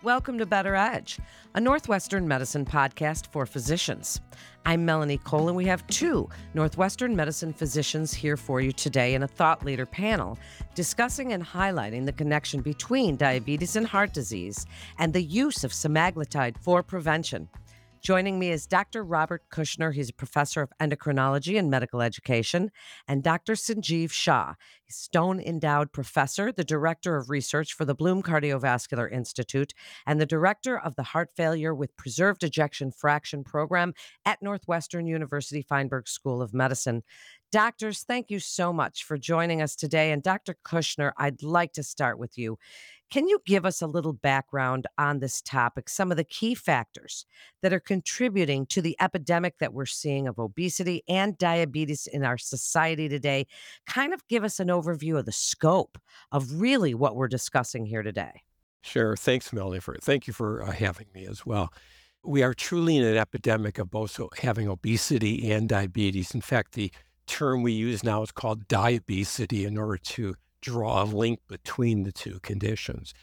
Welcome to Better Edge, a Northwestern medicine podcast for physicians. I'm Melanie Cole, and we have two Northwestern medicine physicians here for you today in a thought leader panel discussing and highlighting the connection between diabetes and heart disease and the use of semaglutide for prevention. Joining me is Dr. Robert Kushner. He's a professor of endocrinology and medical education, and Dr. Sanjeev Shah, Stone Endowed Professor, the Director of Research for the Bloom Cardiovascular Institute, and the Director of the Heart Failure with Preserved Ejection Fraction Program at Northwestern University Feinberg School of Medicine. Doctors, thank you so much for joining us today. And Dr. Kushner, I'd like to start with you. Can you give us a little background on this topic, some of the key factors that are contributing to the epidemic that we're seeing of obesity and diabetes in our society today? Kind of give us an overview of the scope of really what we're discussing here today. Sure. Thanks, Melanie. Thank you for having me as well. We are truly in an epidemic of both having obesity and diabetes. In fact, the term we use now is called diabesity in order to draw a link between the two conditions.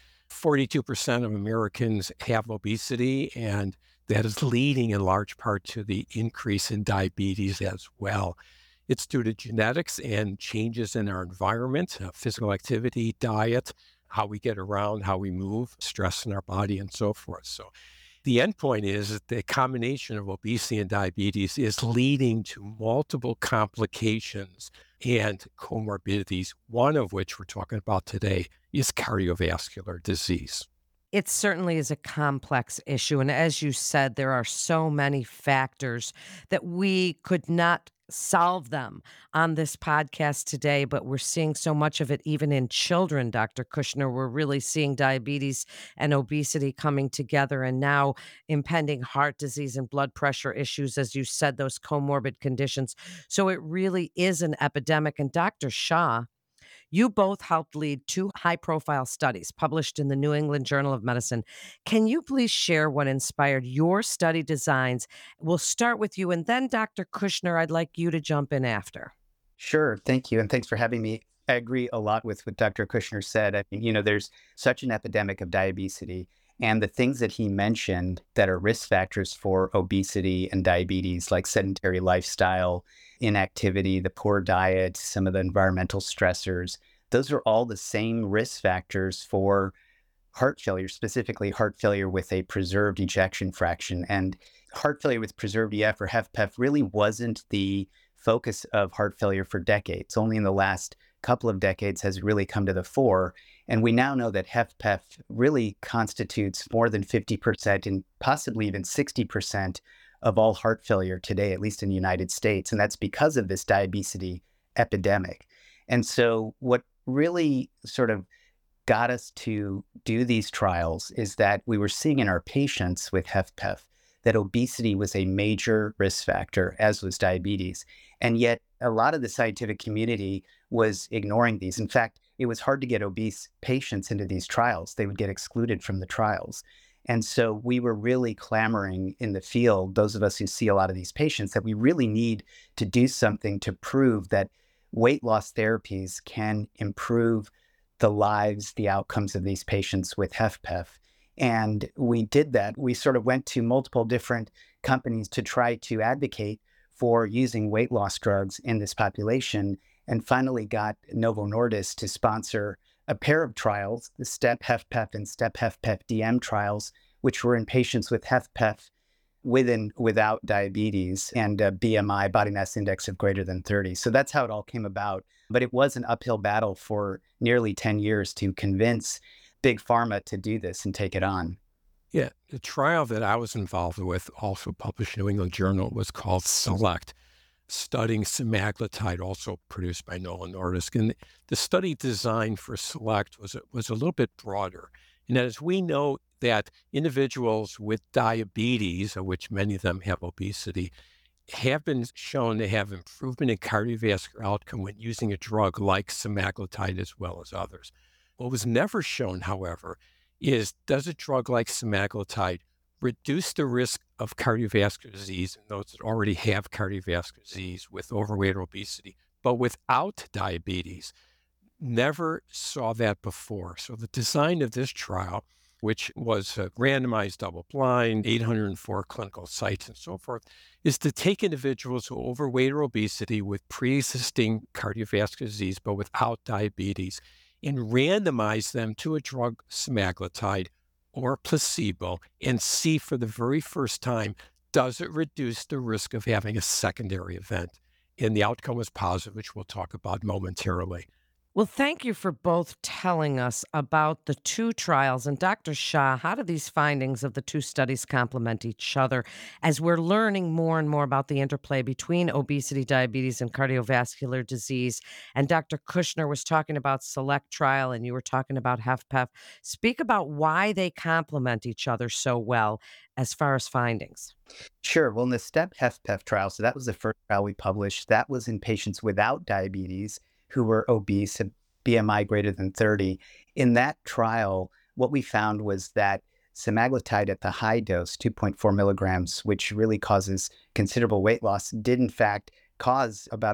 42% of Americans have obesity, and that is leading in large part to the increase in diabetes as well. It's due to genetics and changes in our environment, physical activity, diet, how we get around, how we move, stress in our body, and so forth. So the endpoint is that the combination of obesity and diabetes is leading to multiple complications and comorbidities, one of which we're talking about today is cardiovascular disease. It certainly is a complex issue. And as you said, there are so many factors that we could not solve them on this podcast today, but we're seeing so much of it even in children, Dr. Kushner. We're really seeing diabetes and obesity coming together, and now impending heart disease and blood pressure issues, as you said, those comorbid conditions. So it really is an epidemic. And Dr. Shah, you both helped lead two high-profile studies published in the New England Journal of Medicine. Can you please share what inspired your study designs? We'll start with you, and then Dr. Kushner, I'd like you to jump in after. Sure. Thank you. And thanks for having me. I agree a lot with what Dr. Kushner said. I mean, there's such an epidemic of diabetes, and the things that he mentioned that are risk factors for obesity and diabetes, like sedentary lifestyle, inactivity, the poor diet, some of the environmental stressors, those are all the same risk factors for heart failure, specifically heart failure with a preserved ejection fraction. And heart failure with preserved EF or HFpEF really wasn't the focus of heart failure for decades. Only in the last couple of decades has really come to the fore. And we now know that HFpEF really constitutes more than 50% and possibly even 60% of all heart failure today, at least in the United States. And that's because of this diabetes epidemic. And so what really sort of got us to do these trials is that we were seeing in our patients with HFpEF that obesity was a major risk factor, as was diabetes. And yet a lot of the scientific community was ignoring these. In fact, it was hard to get obese patients into these trials. They would get excluded from the trials. And so we were really clamoring in the field, those of us who see a lot of these patients, that we really need to do something to prove that weight loss therapies can improve the lives, the outcomes of these patients with HFpEF. And we did that. We sort of went to multiple different companies to try to advocate for using weight loss drugs in this population, and finally got Novo Nordisk to sponsor a pair of trials, the STEP-HFpEF and STEP-HFpEF-DM trials, which were in patients with HFpEF with and without diabetes and a BMI, body mass index of greater than 30. So that's how it all came about. But it was an uphill battle for nearly 10 years to convince Big Pharma to do this and take it on. Yeah, the trial that I was involved with, also published in New England Journal, was called SELECT, studying semaglutide, also produced by Novo Nordisk. And the study design for SELECT was a little bit broader. And as we know that individuals with diabetes, of which many of them have obesity, have been shown to have improvement in cardiovascular outcome when using a drug like semaglutide as well as others. What was never shown, however, is does a drug like semaglutide reduce the risk of cardiovascular disease in those that already have cardiovascular disease with overweight or obesity, but without diabetes? Never saw that before. So the design of this trial which was randomized, double-blind, 804 clinical sites and so forth, is to take individuals who are overweight or obesity with pre-existing cardiovascular disease but without diabetes and randomize them to a drug, semaglutide, or placebo, and see for the very first time, does it reduce the risk of having a secondary event? And the outcome was positive, which we'll talk about momentarily. Well, thank you for both telling us about the two trials. And Dr. Shah, how do these findings of the two studies complement each other as we're learning more and more about the interplay between obesity, diabetes, and cardiovascular disease? And Dr. Kushner was talking about SELECT trial, and you were talking about HFpEF. Speak about why they complement each other so well as far as findings. Sure. Well, in the STEP HFpEF trial, so that was the first trial we published, that was in patients without diabetes who were obese, had BMI greater than 30. In that trial, what we found was that semaglutide at the high dose, 2.4 milligrams, which really causes considerable weight loss, did in fact cause about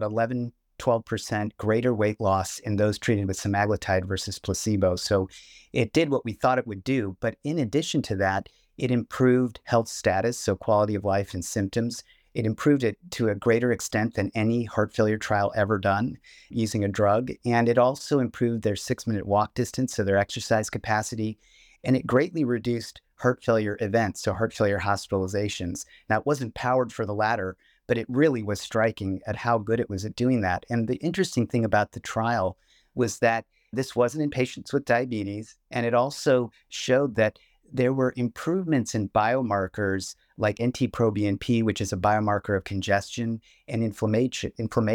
12% greater weight loss in those treated with semaglutide versus placebo. So it did what we thought it would do. But in addition to that, it improved health status, so quality of life and symptoms. It improved it to a greater extent than any heart failure trial ever done using a drug. And it also improved their 6-minute walk distance, so their exercise capacity. And it greatly reduced heart failure events, so heart failure hospitalizations. Now, it wasn't powered for the latter, but it really was striking at how good it was at doing that. And the interesting thing about the trial was that this wasn't in patients with diabetes, and it also showed that there were improvements in biomarkers like NT-proBNP, which is a biomarker of congestion, and inflammation,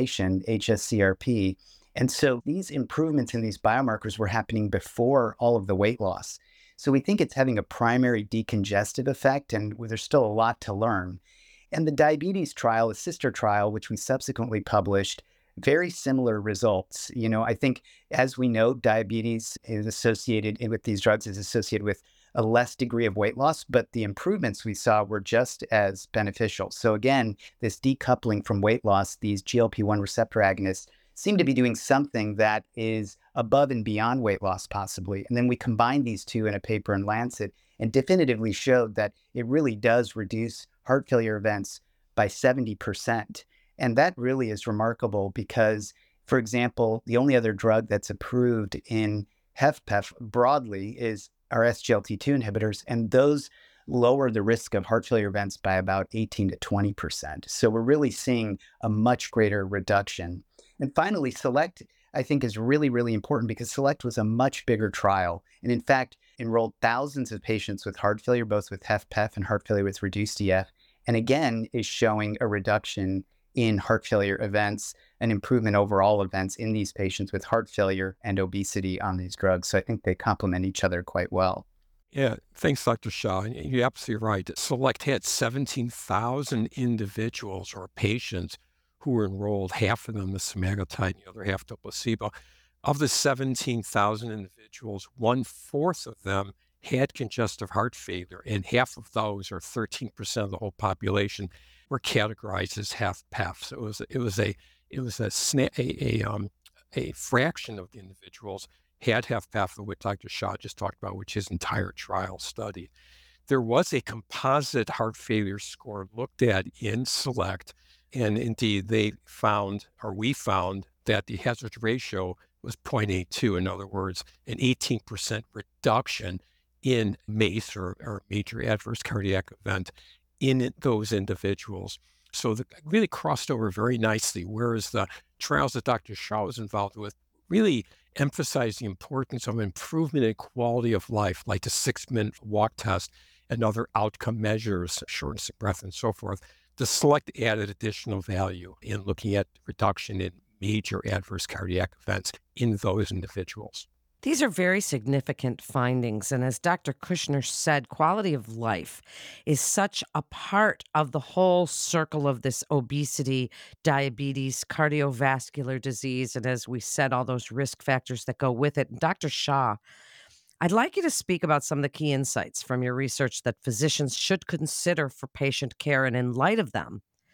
HSCRP. And so these improvements in these biomarkers were happening before all of the weight loss. So we think it's having a primary decongestive effect, and there's still a lot to learn. And the diabetes trial, a sister trial, which we subsequently published, very similar results. I think, as we know, diabetes is associated with these drugs is associated with a less degree of weight loss, but the improvements we saw were just as beneficial. So again, this decoupling from weight loss, these GLP-1 receptor agonists seem to be doing something that is above and beyond weight loss possibly. And then we combined these two in a paper in Lancet and definitively showed that it really does reduce heart failure events by 70%. And that really is remarkable because, for example, the only other drug that's approved in HFpEF broadly is our SGLT2 inhibitors, and those lower the risk of heart failure events by about 18 to 20%. So we're really seeing a much greater reduction. And finally, SELECT, I think, is really, really important because SELECT was a much bigger trial, and in fact, enrolled thousands of patients with heart failure, both with HFpEF and heart failure with reduced EF, and again, is showing a reduction in heart failure events, an improvement overall events in these patients with heart failure and obesity on these drugs. So I think they complement each other quite well. Yeah, thanks, Dr. Shah. And you're absolutely right. SELECT had 17,000 individuals or patients who were enrolled, half of them the semaglutide and the other half the placebo. Of the 17,000 individuals, 1/4 of them had congestive heart failure, and half of those, or 13% of the whole population, were categorized as HFpEF. So a fraction of the individuals had HFpEF, which Dr. Shah just talked about, which his entire trial studied. There was a composite heart failure score looked at in SELECT, and indeed we found that the hazard ratio was 0.82. In other words, an 18% reduction in MACE, or major adverse cardiac event, in those individuals. So it really crossed over very nicely, whereas the trials that Dr. Shah was involved with really emphasized the importance of improvement in quality of life, like the 6-minute walk test and other outcome measures, shortness of breath and so forth. The SELECT added additional value in looking at reduction in major adverse cardiac events in those individuals. These are very significant findings. And as Dr. Kushner said, quality of life is such a part of the whole circle of this obesity, diabetes, cardiovascular disease. And as we said, all those risk factors that go with it. And Dr. Shah, I'd like you to speak about some of the key insights from your research that physicians should consider for patient care. And in light of them,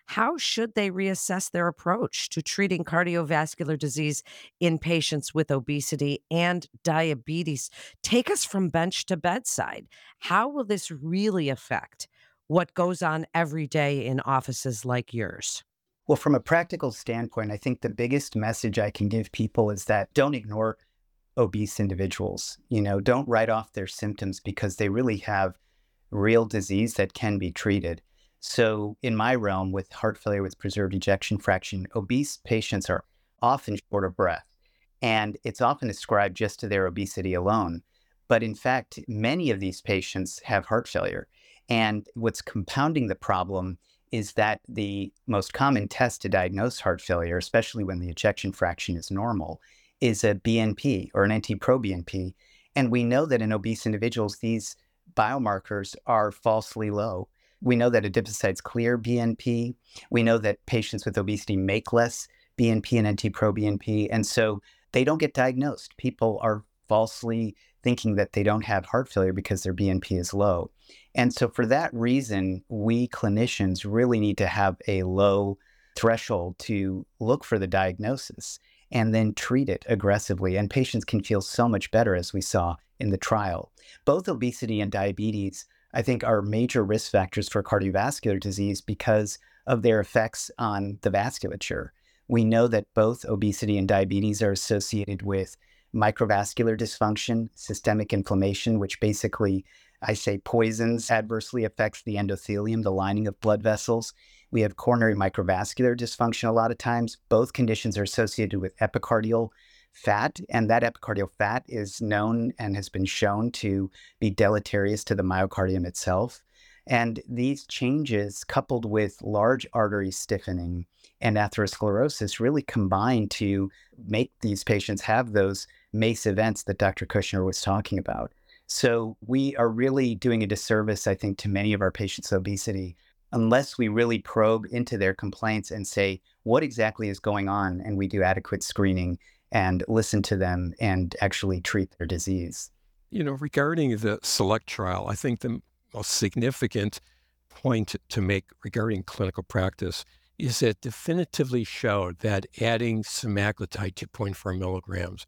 How should they reassess their approach to treating cardiovascular disease in patients with obesity and diabetes? Take us from bench to bedside. How will this really affect what goes on every day in offices like yours? Well, from a practical standpoint, I think the biggest message I can give people is that don't ignore obese individuals. Don't write off their symptoms because they really have real disease that can be treated. So, in my realm, with heart failure with preserved ejection fraction, obese patients are often short of breath. And it's often ascribed just to their obesity alone. But in fact, many of these patients have heart failure. And what's compounding the problem is that the most common test to diagnose heart failure, especially when the ejection fraction is normal, is a BNP or an NT-proBNP. And we know that in obese individuals, these biomarkers are falsely low. We know that adipocytes clear BNP. We know that patients with obesity make less BNP and NT-proBNP. And so they don't get diagnosed. People are falsely thinking that they don't have heart failure because their BNP is low. And so for that reason, we clinicians really need to have a low threshold to look for the diagnosis and then treat it aggressively. And patients can feel so much better, as we saw in the trial. Both obesity and diabetes, I think, are major risk factors for cardiovascular disease because of their effects on the vasculature. We know that both obesity and diabetes are associated with microvascular dysfunction, systemic inflammation, which basically, I say, poisons, adversely affects the endothelium, the lining of blood vessels. We have coronary microvascular dysfunction a lot of times. Both conditions are associated with epicardial fat, and that epicardial fat is known and has been shown to be deleterious to the myocardium itself. And these changes, coupled with large artery stiffening and atherosclerosis, really combine to make these patients have those MACE events that Dr. Kushner was talking about. So we are really doing a disservice, I think, to many of our patients with obesity unless we really probe into their complaints and say, what exactly is going on? And we do adequate screening and listen to them and actually treat their disease. Regarding the SELECT trial, I think the most significant point to make regarding clinical practice is it definitively showed that adding semaglutide 2.4 milligrams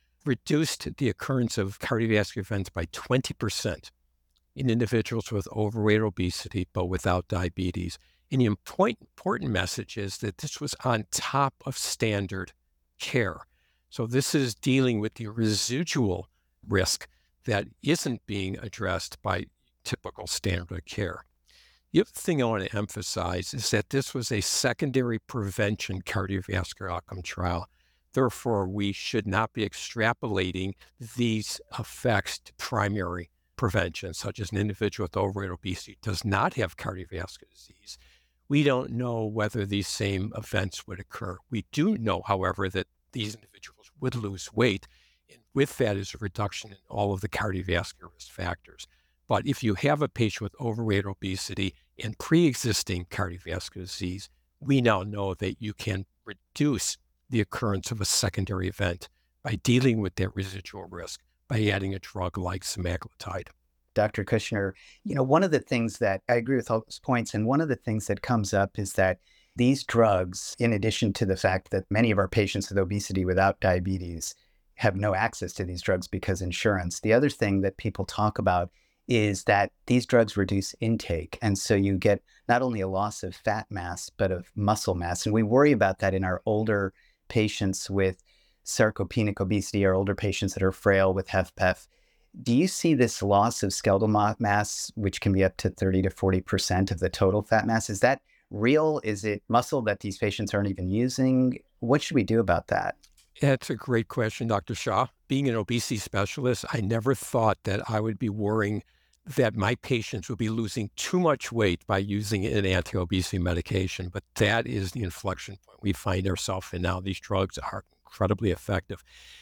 reduced the occurrence of cardiovascular events by 20% in individuals with overweight or obesity, but without diabetes. And the important message is that this was on top of standard care. So this is dealing with the residual risk that isn't being addressed by typical standard of care. The other thing I want to emphasize is that this was a secondary prevention cardiovascular outcome trial. Therefore, we should not be extrapolating these effects to primary prevention, such as an individual with overweight or obesity does not have cardiovascular disease. We don't know whether these same events would occur. We do know, however, that these individuals would lose weight, and with that is a reduction in all of the cardiovascular risk factors. But if you have a patient with overweight or obesity and pre-existing cardiovascular disease, we now know that you can reduce the occurrence of a secondary event by dealing with that residual risk by adding a drug like semaglutide. Dr. Kushner, one of the things that I agree with all those points, and one of the things that comes up is that these drugs, in addition to the fact that many of our patients with obesity without diabetes have no access to these drugs because insurance, the other thing that people talk about is that these drugs reduce intake. And so you get not only a loss of fat mass, but of muscle mass. And we worry about that in our older patients with sarcopenic obesity, or older patients that are frail with HFpEF. Do you see this loss of skeletal mass, which can be up to 30 to 40% of the total fat mass? Is that real? Is it muscle that these patients aren't even using? What should we do about that? That's a great question, Dr. Shah. Being an obesity specialist, I never thought that I would be worrying that my patients would be losing too much weight by using an anti-obesity medication. But that is the inflection point we find ourselves in now. These drugs are incredibly effective.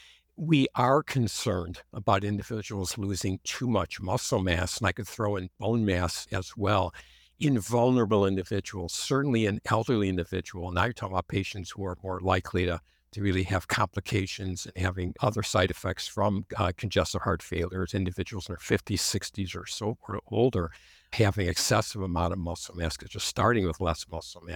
We are concerned about individuals losing too much muscle mass, and I could throw in bone mass as well. In vulnerable individuals, certainly in elderly individuals, now you're talking about patients who are more likely to really have complications and having other side effects from congestive heart failures, individuals in their 50s, 60s or so or older, having excessive amount of muscle mass because they're starting with less muscle mass.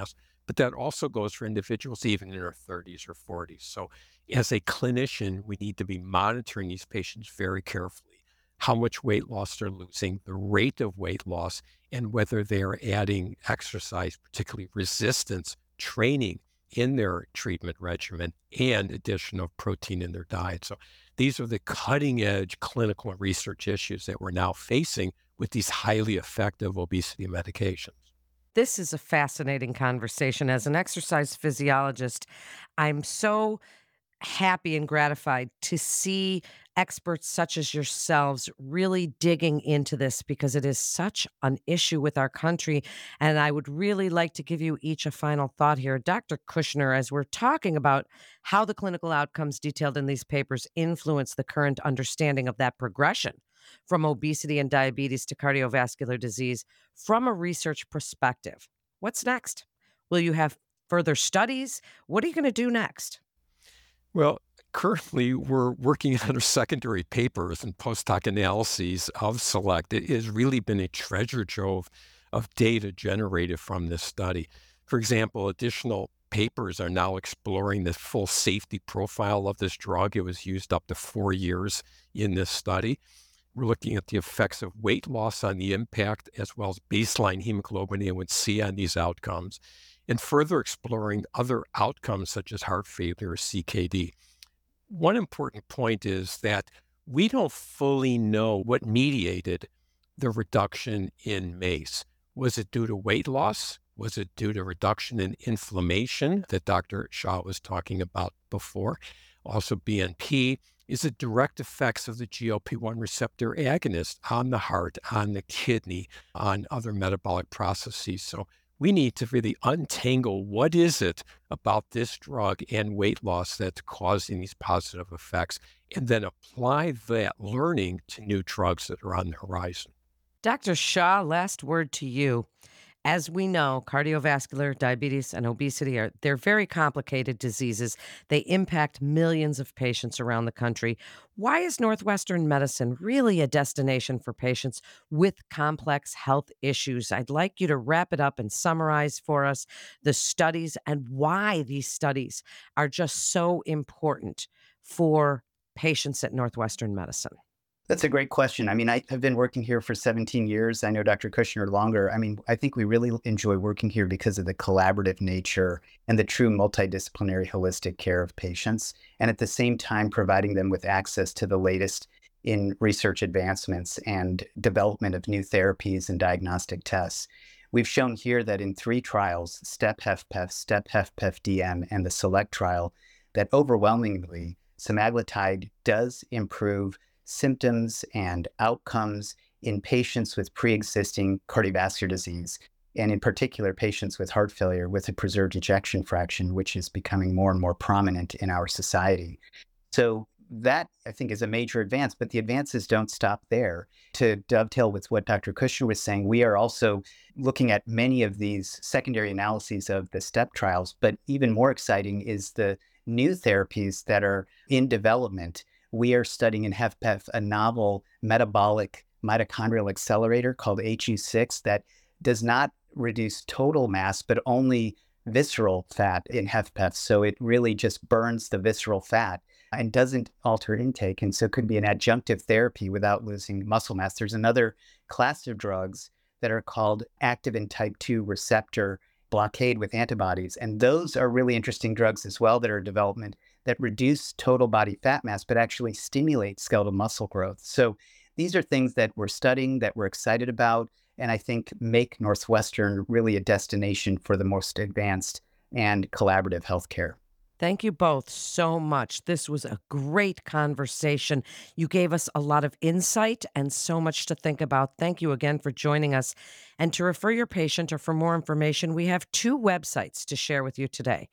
but that also goes for individuals even in their 30s or 40s. So as a clinician, we need to be monitoring these patients very carefully, how much weight loss they're losing, the rate of weight loss, and whether they're adding exercise, particularly resistance training in their treatment regimen and addition of protein in their diet. So these are the cutting edge clinical and research issues that we're now facing with these highly effective obesity medications. This is a fascinating conversation. As an exercise physiologist, I'm so happy and gratified to see experts such as yourselves really digging into this because it is such an issue with our country. And I would really like to give you each a final thought here. Dr. Kushner, as we're talking about how the clinical outcomes detailed in these papers influence the current understanding of that progression from obesity and diabetes to cardiovascular disease from a research perspective, what's next? Will you have further studies? What are you going to do next? Well, currently we're working on our secondary papers and post hoc analyses of SELECT. It has really been a treasure trove of data generated from this study. For example, additional papers are now exploring the full safety profile of this drug. It was used up to 4 years in this study. We're looking at the effects of weight loss on the impact, as well as baseline hemoglobin A1C on these outcomes, and further exploring other outcomes such as heart failure or CKD. One important point is that we don't fully know what mediated the reduction in MACE. Was it due to weight loss? Was it due to reduction in inflammation that Dr. Shah was talking about before? Also BNP. Is it direct effects of the GLP-1 receptor agonist on the heart, on the kidney, on other metabolic processes? So we need to really untangle what is it about this drug and weight loss that's causing these positive effects, and then apply that learning to new drugs that are on the horizon. Dr. Shah, last word to you. As we know, cardiovascular, diabetes, and obesity they're very complicated diseases. They impact millions of patients around the country. Why is Northwestern Medicine really a destination for patients with complex health issues? I'd like you to wrap it up and summarize for us the studies and why these studies are just so important for patients at Northwestern Medicine. That's a great question. I mean, I have been working here for 17 years. I know Dr. Kushner longer. I mean, I think we really enjoy working here because of the collaborative nature and the true multidisciplinary holistic care of patients, and at the same time providing them with access to the latest in research advancements and development of new therapies and diagnostic tests. We've shown here that in 3 trials, STEP-HFpEF, STEP-HFpEF-DM, and the SELECT trial, that overwhelmingly semaglutide does improve symptoms and outcomes in patients with pre-existing cardiovascular disease, and in particular, patients with heart failure with a preserved ejection fraction, which is becoming more and more prominent in our society. So that, I think, is a major advance, but the advances don't stop there. To dovetail with what Dr. Kushner was saying, we are also looking at many of these secondary analyses of the STEP trials, but even more exciting is the new therapies that are in development. We are studying in HFpEF a novel metabolic mitochondrial accelerator called HU6 that does not reduce total mass, but only visceral fat in HFpEF. So it really just burns the visceral fat and doesn't alter intake. And so could be an adjunctive therapy without losing muscle mass. There's another class of drugs that are called activin type 2 receptor blockade with antibodies. And those are really interesting drugs as well that are in development that reduce total body fat mass, but actually stimulate skeletal muscle growth. So these are things that we're studying, that we're excited about, and I think make Northwestern really a destination for the most advanced and collaborative healthcare. Thank you both so much. This was a great conversation. You gave us a lot of insight and so much to think about. Thank you again for joining us. And to refer your patient or for more information, we have 2 websites to share with you today.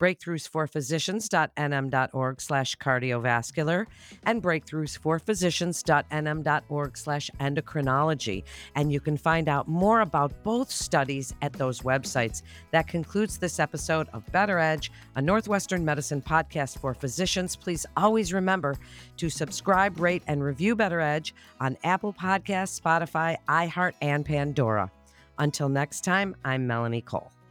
breakthroughsforphysicians.nm.org/cardiovascular and breakthroughsforphysicians.nm.org/endocrinology. And you can find out more about both studies at those websites. That concludes this episode of Better Edge, a Northwestern Medicine podcast for physicians. Please always remember to subscribe, rate, and review Better Edge on Apple Podcasts, Spotify, iHeart, and Pandora. Until next time, I'm Melanie Cole.